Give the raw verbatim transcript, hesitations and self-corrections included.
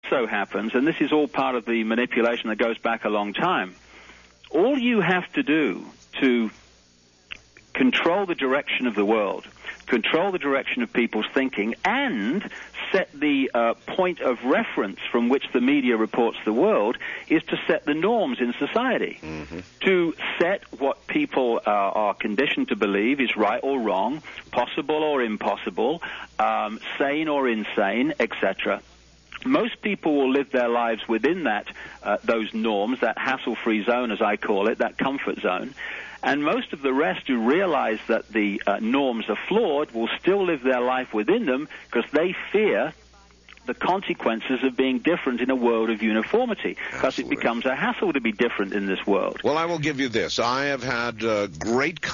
so happens, and this is all part of the manipulation that goes back a long time, all you have to do to control the direction of the world, control the direction of people's thinking, and set the uh, point of reference from which the media reports the world is to set the norms in society. Mm-hmm. To set what people uh, are conditioned to believe is right or wrong, possible or impossible, um, sane or insane, et cetera. Most people will live their lives within that, uh, those norms, that hassle-free zone, as I call it, that comfort zone. And most of the rest who realize that the uh, norms are flawed will still live their life within them because they fear the consequences of being different in a world of uniformity, because it becomes a hassle to be different in this world. Well, I will give you this. I have had uh, great